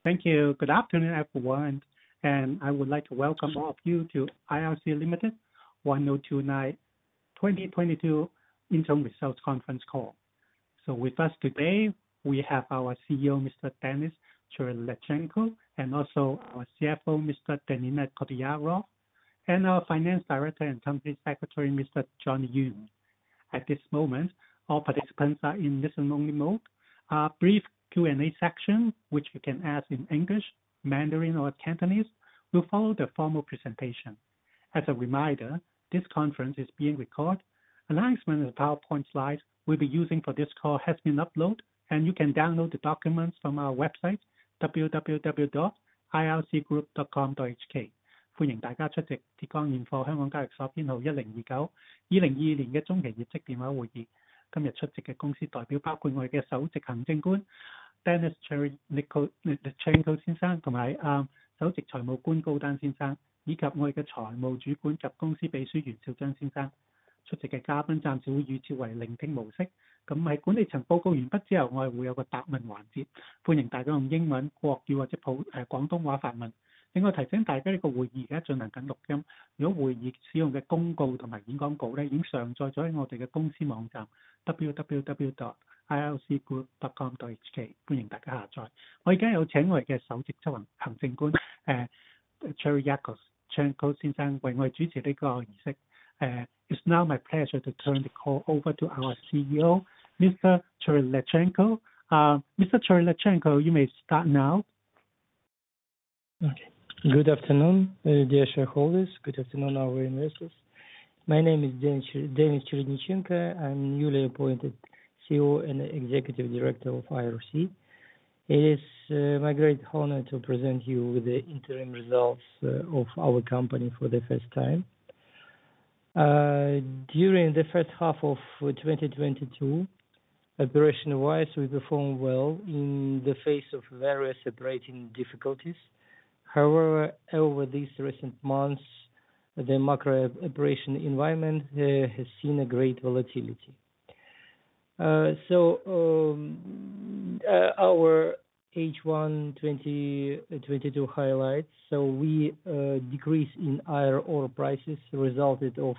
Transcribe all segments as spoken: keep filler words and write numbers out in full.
Thank you. Good afternoon, everyone, and I would like to welcome all of you to I R C Limited one oh two nine twenty twenty-two Interim Results Conference Call. So with us today, we have our C E O, Mister Denis Chernyshchenko, and also our C F O, Mister Danila Kotyarov, and our Finance Director and Company Secretary, Mister John Yoon. At this moment, all participants are in listen-only mode. A brief Q and A section, which you can ask in English, Mandarin, or Cantonese, will follow the formal presentation. As a reminder, this conference is being recorded. Announcement and PowerPoint slides we'll be using for this call has been uploaded, and you can download the documents from our website, w w w dot i r c group dot com dot h k。歡迎大家出席浙江現貨香港交易所編號一零二九二零二二年嘅中期業績電話會議。今日出席嘅公司代表包括我哋嘅首席行政官 Denis Chernyshchenko 先生，同埋啊首席財務官高丹先生，以及我哋嘅財務主管及公司秘書袁兆章先生。出席嘅嘉賓暫時會預設為聆聽模式。咁喺管理層報告完畢之後，我哋會有個答問環節，歡迎大家用英文、國語或者普誒廣東話發問。另外提醒大家呢個會議而家進行緊錄音，如果會議使用嘅公告同埋演講稿咧已經上載咗喺我哋嘅公司網站 w w w dot i r c group dot com dot h k， 歡迎大家下載。我而家有請我哋嘅首席執行行政官誒 Chernyshchenko 先生為我哋主持呢個儀式。Uh, it's now my pleasure to turn the call over to our C E O, Mister Chernyshchenko. Uh, Mister Chernyshchenko, you may start now. Okay. Good afternoon, uh, dear shareholders. Good afternoon, our investors. My name is Denis, Denis Chernyshchenko. I'm newly appointed C E O and Executive Director of I R C. It is uh, my great honor to present you with the interim results uh, of our company for the first time. Uh, during the first half of twenty twenty-two, operation-wise, we performed well in the face of various operating difficulties. However, over these recent months, the macro operation environment uh, has seen a great volatility. Uh, so, um, uh, our H one twenty twenty-two highlights. So we uh, decrease in iron ore prices resulted of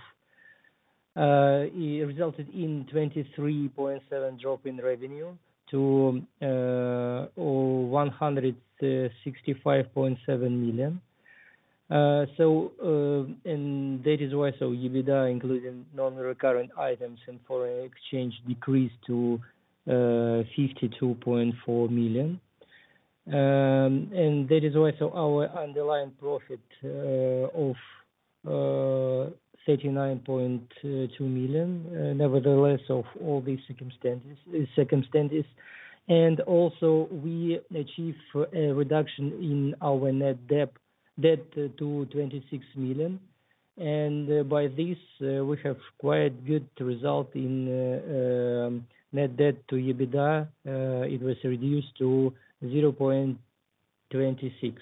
uh, resulted in twenty-three point seven drop in revenue to uh, one hundred sixty-five point seven million. Uh, so uh, and that is why so EBITDA, including non-recurrent items and foreign exchange, decreased to uh, fifty-two point four million. Um, and that is why so our underlying profit uh, of uh, thirty-nine point two million, uh, nevertheless of all these circumstances, circumstances, and also we achieve a reduction in our net debt debt to twenty-six million, and uh, by this uh, we have quite good result in uh, um, net debt to EBITDA. Uh, it was reduced to zero point two six.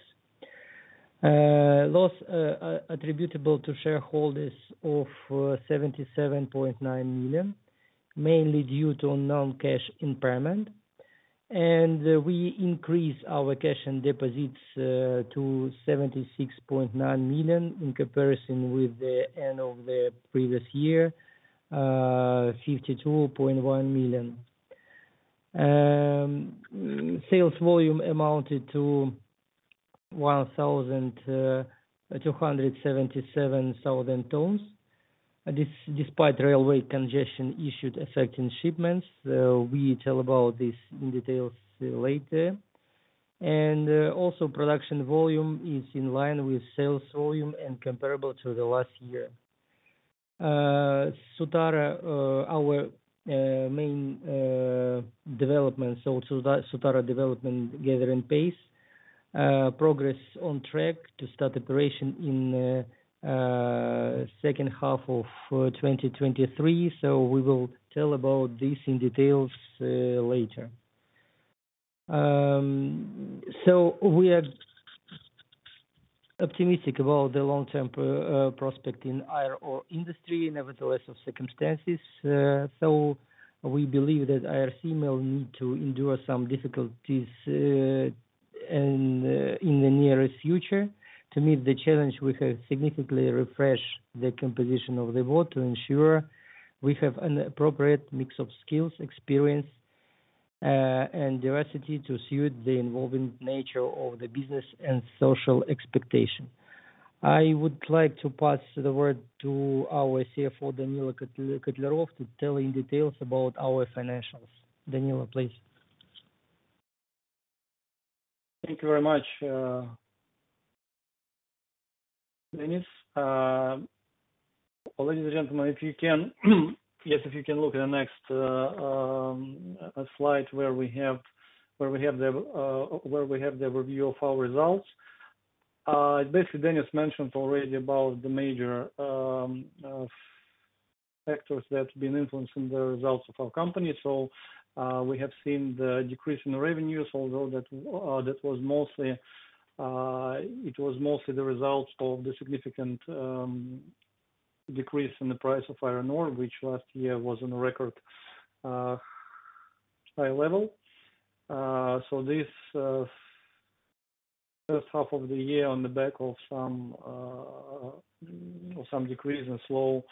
Uh, loss uh, attributable to shareholders of uh, seventy-seven point nine million, mainly due to non-cash impairment. And uh, we increase our cash and deposits uh, to seventy-six point nine million in comparison with the end of the previous year, uh, fifty-two point one million. Um, sales volume amounted to one thousand two hundred seventy-seven thousand tons. Uh, this, despite railway congestion issued affecting shipments, uh, we tell about this in details uh, later. And uh, also production volume is in line with sales volume and comparable to the last year. Uh, Sutara, uh, our Uh, main uh, development, so Sutara development gathering pace, uh, progress on track to start operation in uh, uh, second half of uh, twenty twenty-three. So we will tell about this in details uh, later. Um, so we are optimistic about the long-term uh, prospect in iron ore industry, nevertheless of circumstances. Uh, so we believe that I R C may need to endure some difficulties uh, and uh, in the nearest future. To meet the challenge, we have significantly refreshed the composition of the board to ensure we have an appropriate mix of skills, experience, uh, and diversity to suit the evolving nature of the business and social expectation. I would like to pass the word to our C F O, Danilo Kotlerov, to tell in details about our financials. Danilo, please. Thank you very much, uh, Denis. Uh, ladies and gentlemen, if you can, yes, if you can look at the next uh, um, slide where we have where we have the uh, where we have the review of our results. Uh, basically, Denis mentioned already about the major um, uh, factors that have been influencing the results of our company. So uh, we have seen the decrease in revenues, although that uh, that was mostly uh, it was mostly the result of the significant um, decrease in the price of iron ore, which last year was on a record uh, high level. Uh, so this uh, first half of the year, on the back of some uh, some decrease and slow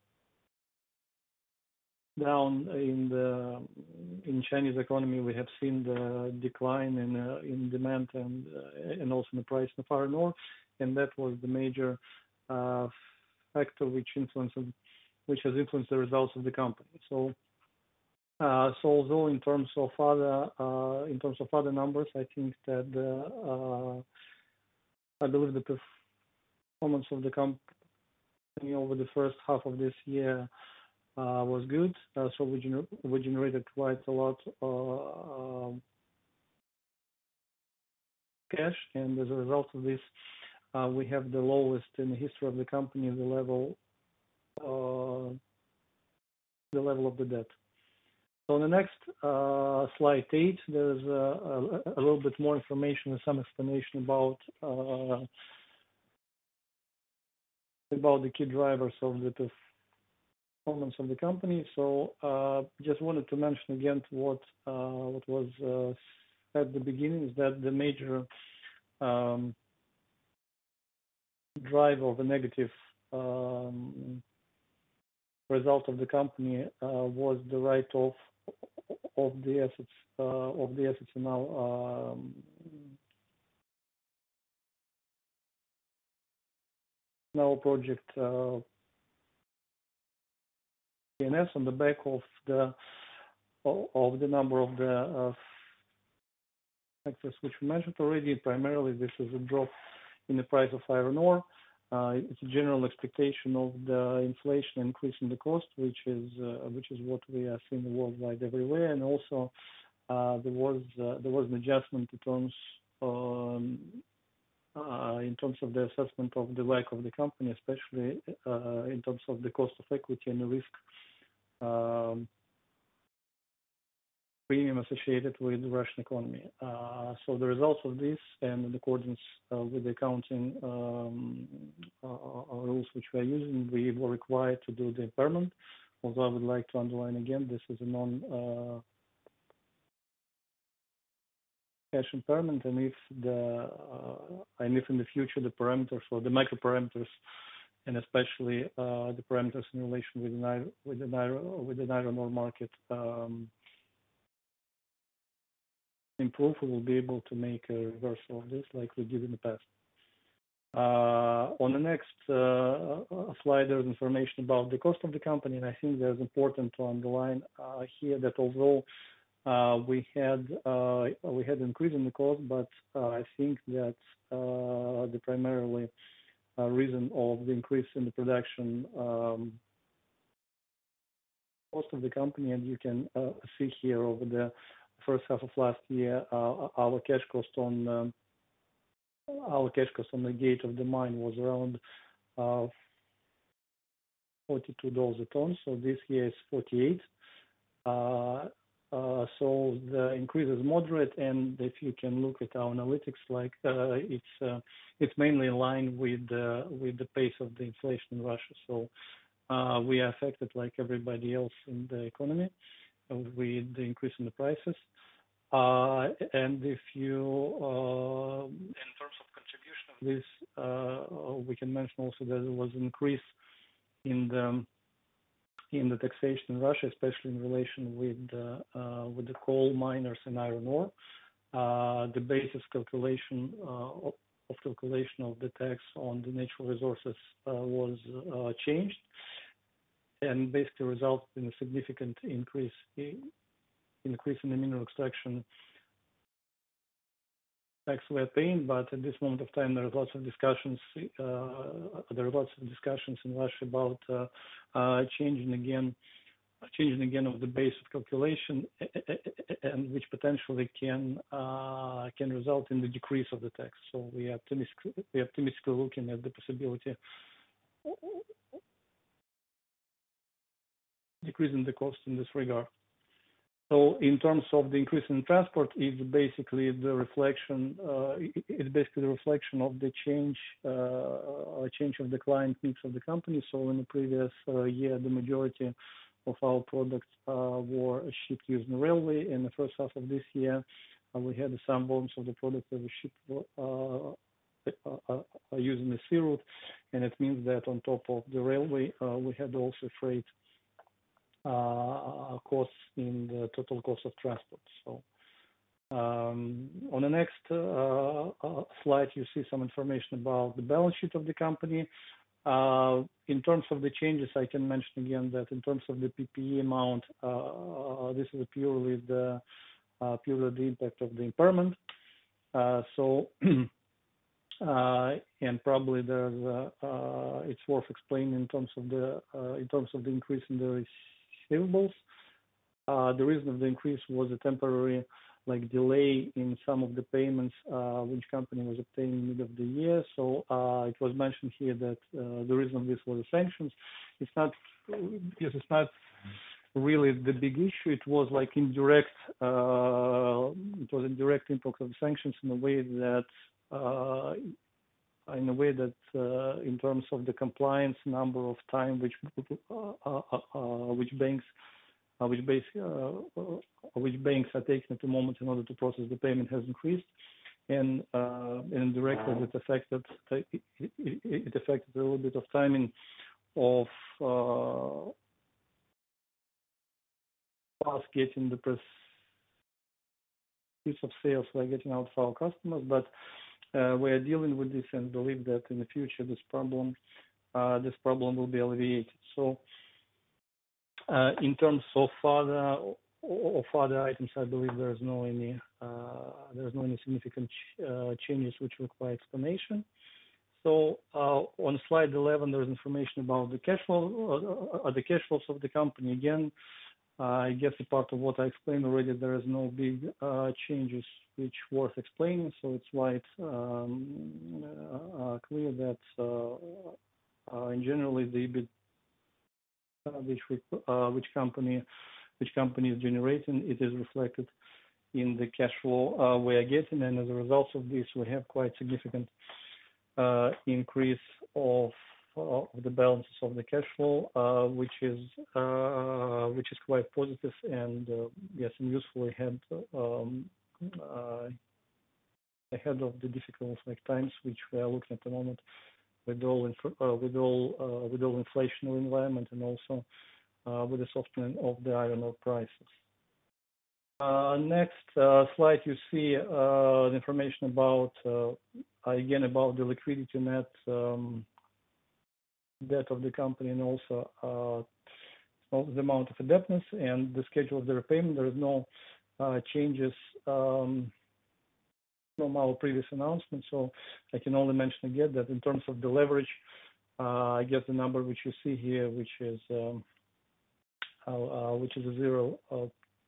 down in the in Chinese economy, we have seen the decline in uh, in demand and uh, and also in the price of iron ore, and that was the major uh, factor which influenced which has influenced the results of the company. So. Uh, so although in terms of other uh, in terms of other numbers, I think that uh, I believe the performance of the company over the first half of this year uh, was good. Uh, so we, gener we generated quite a lot of uh, cash, and as a result of this, uh, we have the lowest in the history of the company the level uh, the level of the debt. So on the next uh, slide eight, there's a, a, a little bit more information and some explanation about uh, about the key drivers of the performance of the company. So uh, just wanted to mention again what uh, what was uh, at the beginning is that the major um, driver of a negative um, result of the company uh, was the write-off of the assets uh, of the assets in our um, in our project uh, P N S on the back of the of the number of the uh, factors which we mentioned already. Primarily, this is a drop in the price of iron ore. Uh, it's a general expectation of the inflation increase in the cost, which is uh, which is what we are seeing worldwide everywhere, and also uh, there was uh, there was an adjustment in terms um, uh, in terms of the assessment of the work of the company, especially uh, in terms of the cost of equity and the risk um, premium associated with the Russian economy. Uh, so the results of this, and in accordance uh, with the accounting um, uh, rules which we are using, we were required to do the impairment. Although I would like to underline again, this is a non uh, cash impairment, and if the uh, and if in the future the parameters or the micro parameters, and especially uh, the parameters in relation with the with the with the iron ore market um, improve, we will be able to make a reversal of this like we did in the past. Uh, on the next uh, slide, there's information about the cost of the company, and I think there's important to underline uh, here that although uh, we had uh, we had increase in the cost, but uh, I think that uh, the primarily uh, reason of the increase in the production um, cost of the company, and you can uh, see here over the first half of last year, uh, our cash cost on um, our cash cost on the gate of the mine was around uh, forty-two dollars a ton. So this year is forty-eight. Uh, uh, so the increase is moderate, and if you can look at our analytics, like uh, it's uh, it's mainly in line with uh, with the pace of the inflation in Russia. So uh, we are affected like everybody else in the economy with the increase in the prices. Uh, and if you, uh, in terms of contribution of this, uh, we can mention also that there was an increase in the in the taxation in Russia, especially in relation with the, uh, with the coal miners and iron ore. Uh, the basis calculation uh, of, of calculation of the tax on the natural resources uh, was uh, changed, and basically resulted in a significant increase in, increase in the mineral extraction tax we're paying. But at this moment of time, there are lots of discussions. Uh, there are lots of discussions in Russia about uh, uh, changing again, changing again of the base of calculation, and which potentially can uh, can result in the decrease of the tax. So we are optimistic, we are optimistically looking at the possibility decreasing the cost in this regard. So in terms of the increase in transport, it's basically the reflection. Uh, it's basically the reflection of the change, uh, change of the client mix of the company. So in the previous uh, year, the majority of our products uh, were shipped using the railway. In the first half of this year, uh, we had some volumes of the products that were shipped uh, uh, uh, using the sea route, and it means that on top of the railway, uh, we had also freight Uh, costs in the total cost of transport. So um, on the next uh, uh, slide, you see some information about the balance sheet of the company. Uh, in terms of the changes, I can mention again that in terms of the P P E amount, uh, this is purely the uh, purely the impact of the impairment. Uh, so. Uh, and probably there's a, uh, it's worth explaining in terms of the uh, in terms of the increase in the receivables. Uh, the reason of the increase was a temporary like delay in some of the payments uh, which company was obtaining mid of the year. So uh, it was mentioned here that uh, the reason of this was the sanctions. It's not because it's not really the big issue. It was like indirect. Uh, it was a direct impact of the sanctions in a way that. Uh, in a way that uh, in terms of the compliance number of time which uh, uh, uh, which banks uh, which, base, uh, which banks are taking at the moment in order to process the payment has increased, and uh, and indirectly it affected it, it, it affected a little bit of timing of uh, us getting the piece of sales we're getting out for our customers, but Uh, we are dealing with this and believe that in the future this problem uh, this problem will be alleviated. So, uh, in terms of other of other items, I believe there is no any uh, there is no any significant ch uh, changes which require explanation. So, uh, on slide eleven, there is information about the cash flow uh, the cash flows of the company. Again, Uh, I guess a part of what I explained already, there is no big uh, changes which worth explaining. So it's quite um, uh, clear that uh, uh, in generally the E B I T uh, which we, uh, which company which company is generating, it is reflected in the cash flow uh, we are getting, and as a result of this, we have quite significant uh, increase of of the balances of the cash flow, uh, which is uh, which is quite positive and uh, yes, and useful ahead um, uh, ahead of the difficult like times which we are looking at the moment with all uh, with all uh, with all inflationary environment, and also uh, with the softening of the iron ore prices. Uh, next uh, slide, you see uh, the information about uh, again about the liquidity net. Um, debt of the company, and also uh, the amount of indebtedness and the schedule of the repayment. There is no uh, changes um, from our previous announcement. So I can only mention again that in terms of the leverage, uh, I guess the number which you see here, which is um, uh, which is a zero uh,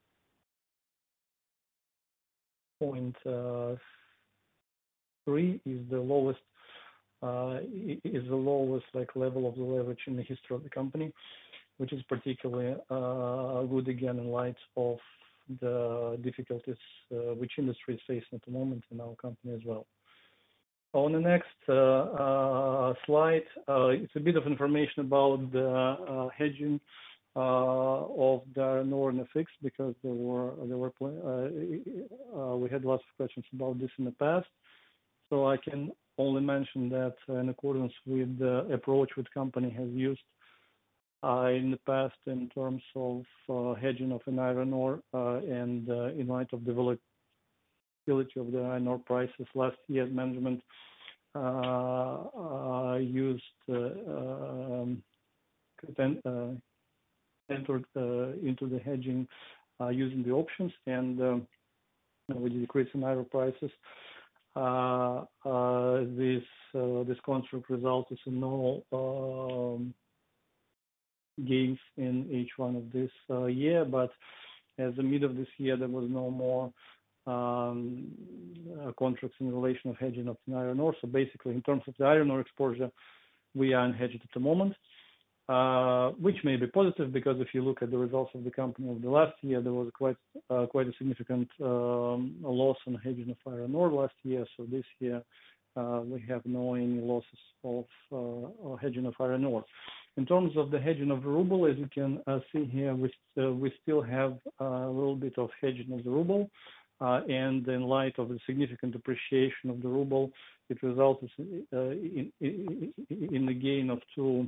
point uh, three, is the lowest. Uh, is the lowest like level of the leverage in the history of the company, which is particularly uh, good again in light of the difficulties uh, which industry is facing at the moment in our company as well. On the next uh, uh, slide, uh, it's a bit of information about the uh, hedging uh, of the iron ore and F X because there were there were uh, uh, we had lots of questions about this in the past. So I can only mention that uh, in accordance with the approach which company has used uh, in the past in terms of uh, hedging of an iron ore uh, and uh, in light of the volatility of the iron ore prices last year, management uh, uh, used uh, um, uh, entered uh, into the hedging uh, using the options, and um, with the decrease in iron prices, uh, uh, this uh, this construct resulted in no um, gains in each one of this uh, year. But as the mid of this year, there was no more um, uh, contracts in relation of hedging of the iron ore. So basically, in terms of the iron ore exposure, we are unhedged at the moment. Uh, which may be positive because if you look at the results of the company of the last year, there was quite uh, quite a significant um, loss on hedging of iron ore last year. So this year uh, we have no any losses of uh, hedging of iron ore. In terms of the hedging of the ruble, as you can uh, see here, we uh, we still have a little bit of hedging of the ruble, uh, and in light of the significant appreciation of the ruble, it resulted uh, in, in in the gain of two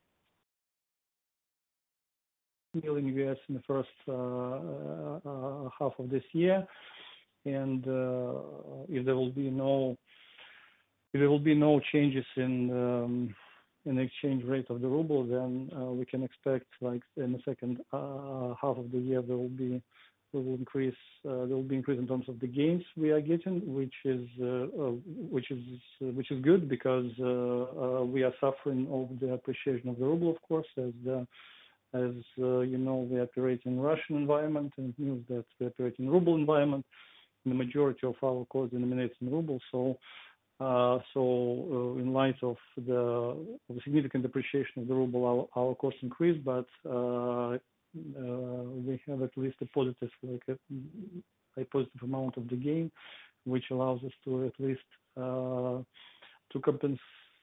million U S in the first uh, uh, half of this year, and uh, if there will be no if there will be no changes in um, in the exchange rate of the ruble, then uh, we can expect, like in the second uh, half of the year, there will be we will increase uh, there will be increase in terms of the gains we are getting, which is uh, uh, which is uh, which is good because uh, uh, we are suffering of the appreciation of the ruble, of course, as the As uh, you know, we operate in Russian environment, and it means that we operate in ruble environment. The majority of our costs denominated in ruble. So, uh, so uh, in light of the, of the significant appreciation of the ruble, our, our costs increase, but uh, uh, we have at least a positive, like a, a positive amount of the gain, which allows us to at least uh, to compensate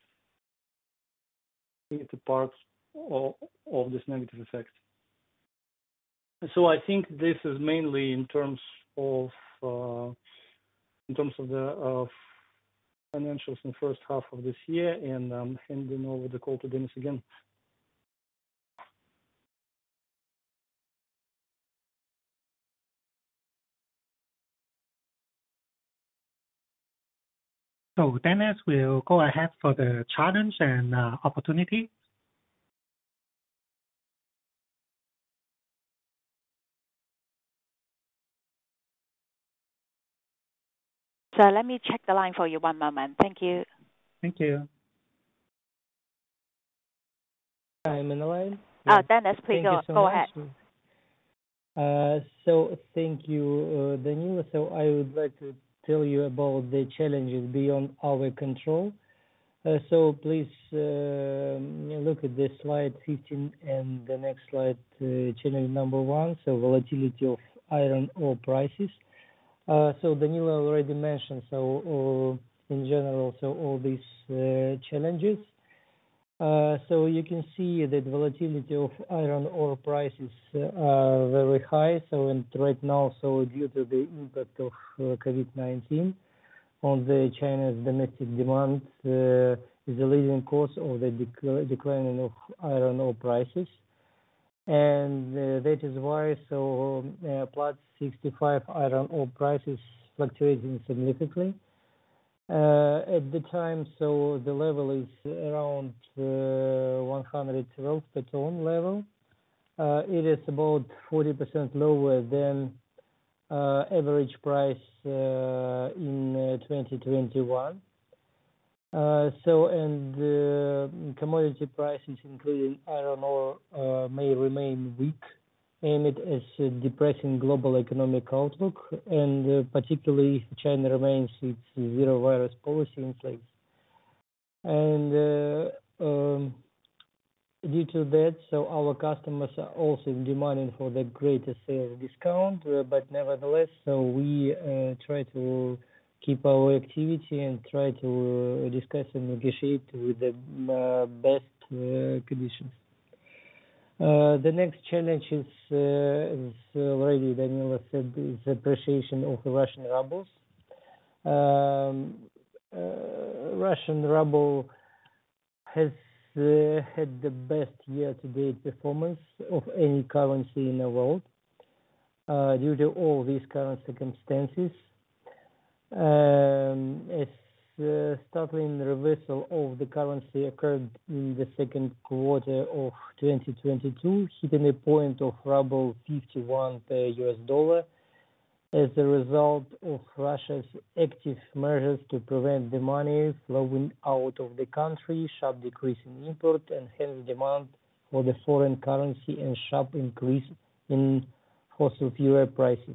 the parts of, of this negative effect. So I think this is mainly in terms of uh, in terms of the uh, financials in the first half of this year, and I'm handing over the call to Denis again. So Dennis will go ahead for the challenge and uh, opportunity. So let me check the line for you one moment. Thank you. Thank you. I'm in the line. Oh, Yeah. Dennis, please Thank go, you so go much. ahead. Uh, so thank you, uh, Danila. So I would like to tell you about the challenges beyond our control. Uh, so please uh, look at this slide fifteen and the next slide, uh, channel number one. So volatility of iron ore prices. Uh, so Danila already mentioned. So uh, in general, so all these uh, challenges. Uh, so you can see that volatility of iron ore prices uh, are very high. So and right now, so due to the impact of uh, COVID nineteen on the China's domestic demand, uh, is the leading cause of the dec- declining of iron ore prices, and uh, that is why so uh, Platts sixty-five iron ore prices fluctuating significantly. Uh, at the time, so the level is around uh, one hundred twelve per ton level. Uh, it is about forty percent lower than uh, average price uh, in uh, twenty twenty-one. Uh, so, and uh, commodity prices, including iron ore, uh, may remain weak amid as a depressing global economic outlook, and uh, particularly if China remains its zero virus policy in place. And uh, um, due to that, so our customers are also demanding for the greater sales discount, uh, but nevertheless, so we uh, try to keep our activity and try to uh, discuss and negotiate with the uh, best uh, conditions. Uh, the next challenge is, uh, as already Danila said, is the appreciation of the Russian rubles. Um, uh, Russian ruble has uh, had the best year-to-date performance of any currency in the world uh, due to all these current circumstances. Um, as uh, startling reversal of the currency occurred in the second quarter of twenty twenty-two, hitting a point of ruble fifty-one per U S dollar as a result of Russia's active measures to prevent the money flowing out of the country, sharp decrease in import and hence demand for the foreign currency, and sharp increase in fossil fuel prices.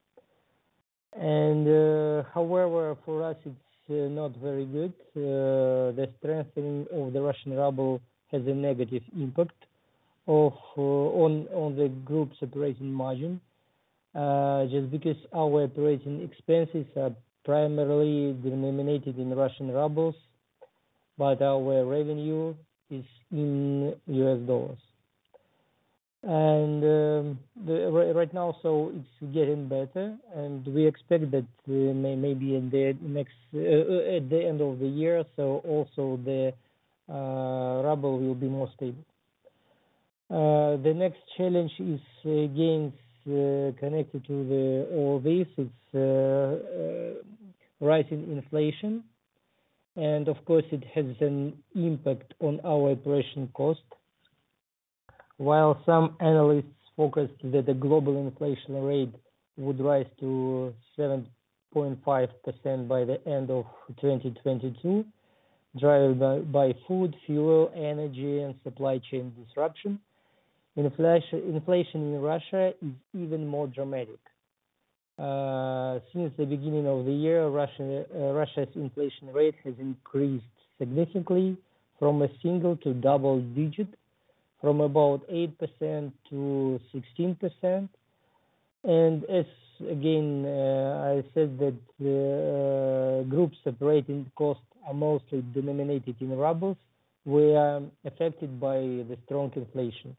And uh, however, for us, it's uh, not very good. Uh, the strengthening of the Russian ruble has a negative impact of uh, on on the group's operating margin, uh, just because our operating expenses are primarily denominated in Russian rubles, but our revenue is in U S dollars. And um, the, right now, so it's getting better, and we expect that uh, may, maybe in the next uh, at the end of the year, so also the uh, ruble will be more stable. Uh, the next challenge is again uh, connected to the all this. It's uh, uh, rising inflation, and of course, it has an impact on our operation cost. While some analysts focused that the global inflation rate would rise to seven point five percent by the end of twenty twenty-two, driven by, by food, fuel, energy, and supply chain disruption, inflation, inflation in Russia is even more dramatic. Uh, since the beginning of the year, Russia, uh, Russia's inflation rate has increased significantly from a single to double digit, from about eight percent to sixteen percent. And as again, uh, I said that the uh, group's operating costs are mostly denominated in rubles, we are affected by the strong inflation.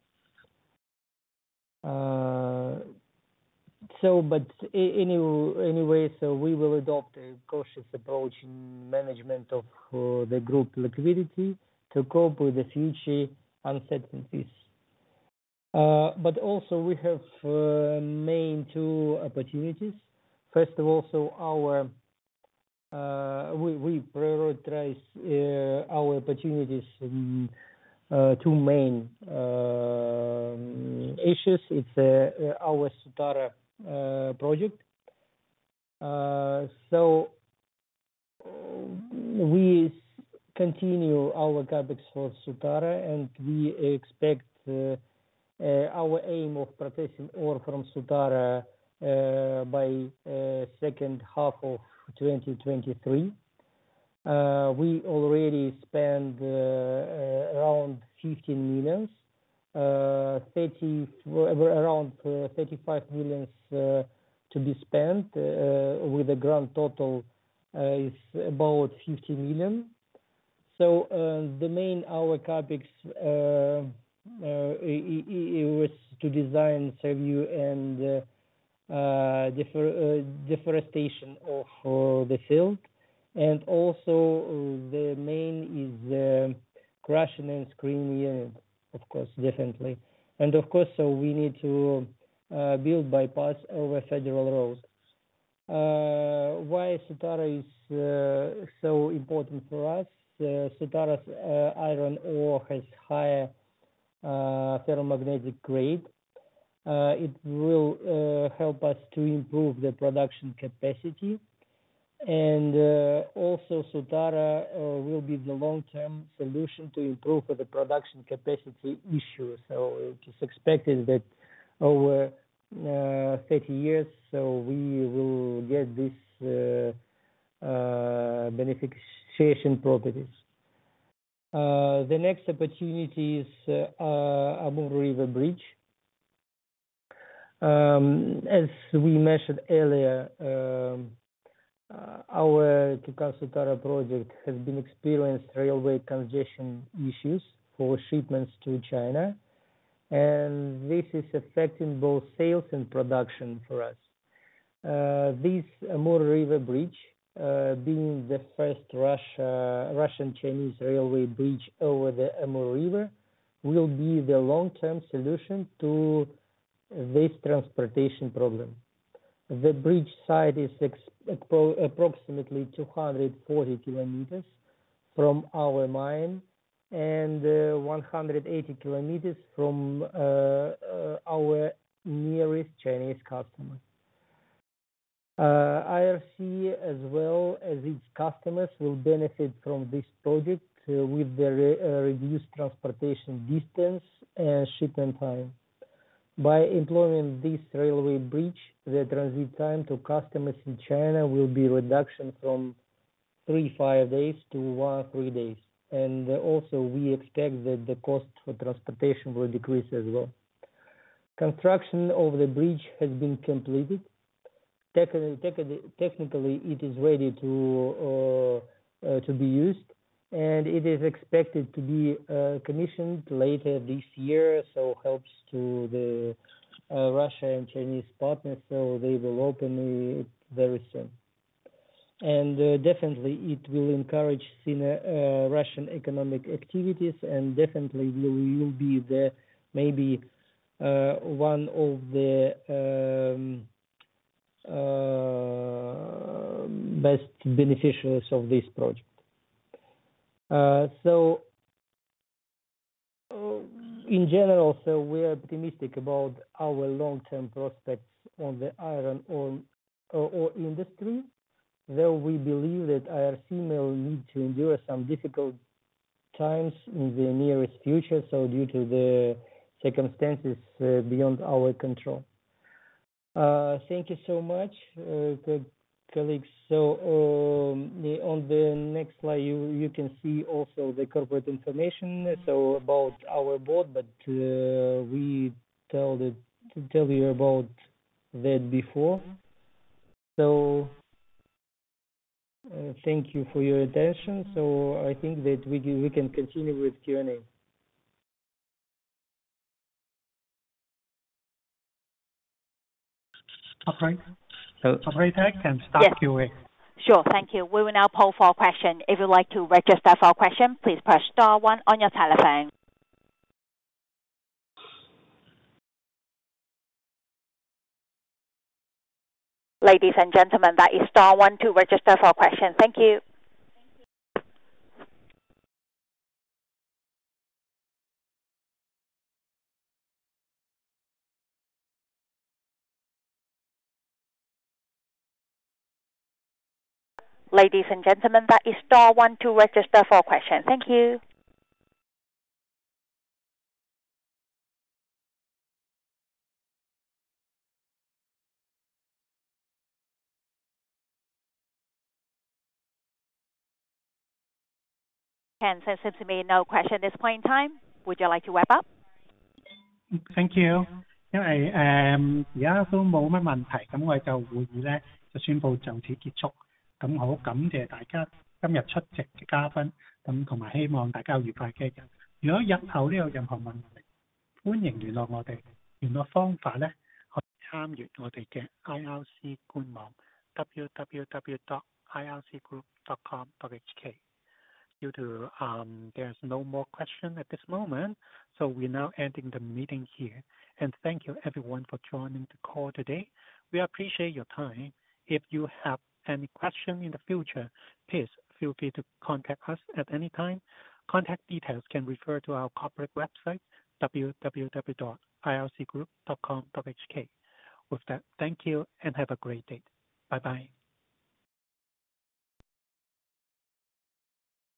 Uh, so, but any, anyway, so we will adopt a cautious approach in management of uh, the group liquidity to cope with the future uncertainties. Uh, but also we have uh, main two opportunities. First of all, so our uh, we, we prioritize uh, our opportunities in uh, two main uh, issues. It's uh, our Sutara uh, project. Uh, so we continue our capex for Sutara, and we expect uh, uh, our aim of processing ore from Sutara uh, by uh, second half of twenty twenty-three. Uh, we already spent uh, uh, around fifteen millions, uh, thirty around uh, thirty-five millions uh, to be spent, uh, with a grand total uh, is about fifty million. So uh, the main our capex uh, uh, it, it was to design, survey, and uh, uh, defer, uh, deforestation of uh, the field, and also uh, the main is the crushing and screening unit, of course, definitely, and of course, so we need to uh, build bypass over federal road. Uh, why Sutara is uh, so important for us? Uh, Sutara's uh, iron ore has higher uh, ferromagnetic grade. Uh, it will uh, help us to improve the production capacity, and uh, also Sutara uh, will be the long-term solution to improve the production capacity issue. So it is expected that over uh, thirty years, so we will get this uh, uh, beneficiation properties. Uh, the next opportunity is uh, uh, Amur River Bridge. Um, as we mentioned earlier, um, uh, our Tukan Sutara project has been experienced railway congestion issues for shipments to China, and this is affecting both sales and production for us. Uh, this Amur River Bridge, uh, being the first Russia, Russian-Chinese railway bridge over the Amur River, will be the long-term solution to this transportation problem. The bridge site is approximately two hundred forty kilometers from our mine and uh, one hundred eighty kilometers from uh, uh, our nearest Chinese customer. Uh, I R C, as well as its customers, will benefit from this project uh, with the re uh, reduced transportation distance and shipment time. By employing this railway bridge, the transit time to customers in China will be reduction from three five days to one three days, and uh, also we expect that the cost for transportation will decrease as well. Construction of the bridge has been completed. Technically, technically it is ready to uh, uh, to be used, and it is expected to be uh, commissioned later this year, so helps to the uh, Russia and Chinese partners, so they will open it very soon. And uh, definitely it will encourage uh, Russian economic activities, and definitely will, will be the maybe uh, one of the um, uh, best beneficiaries of this project. Uh, so, uh, in general, so we are optimistic about our long-term prospects on the iron ore, ore industry, though we believe that I R C may need to endure some difficult times in the nearest future, so due to the circumstances uh, beyond our control. Uh, thank you so much, uh, colleagues. So um, the, on the next slide, you, you can see also the corporate information, so about our board, but uh, we tell, the, tell you about that before. So uh, thank you for your attention. So I think that we, we can continue with Q and A. Operator, Operator can start Yes. Q and A. Sure, thank you. We will now poll for a question. If you'd like to register for a question, please press star one on your telephone. Ladies and gentlemen, that is star one to register for a question. Thank you. Ladies and gentlemen, that is star one to register for a question. Thank you. And there seems to be no question at this point in time. Would you like to wrap up? Thank you. 因為誒而家都冇乜問題，咁我哋就會議咧就宣布就此結束。咁好感謝大家今日出席嘅嘉賓，咁同埋希望大家有愉快嘅日。如果日後呢有任何問題，歡迎聯絡我哋。聯絡方法咧可以參閱我哋嘅 I R C 官網 w w w dot I R C group dot com dot h k。Due to um, there's no more question at this moment, so we're now ending the meeting here. And thank you everyone for joining the call today. We appreciate your time. If you have any question in the future, please feel free to contact us at any time. Contact details can refer to our corporate website, w w w dot I R C group dot com dot h k. With that, thank you and have a great day. Bye-bye.